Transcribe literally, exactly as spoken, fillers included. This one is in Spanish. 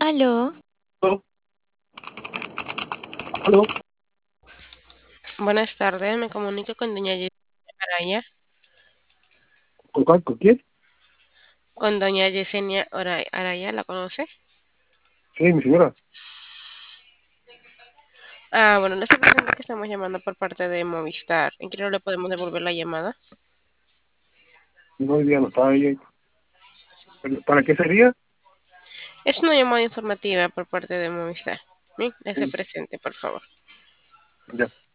Aló, Aló, aló, Buenas tardes, me comunico con doña Yesenia Araya, ¿con cuál? ¿Con quién? con doña Yesenia Ora- Araya, ¿la conoce? Sí, mi señora. Ah, bueno, le estoy diciendo que estamos llamando por parte de Movistar. ¿En qué no le podemos devolver la llamada? No, hoy día no está ahí. Pero, ¿para qué sería? Es una llamada informativa por parte de Movistar. ¿Sí? Ese Sí, presente, por favor. ya.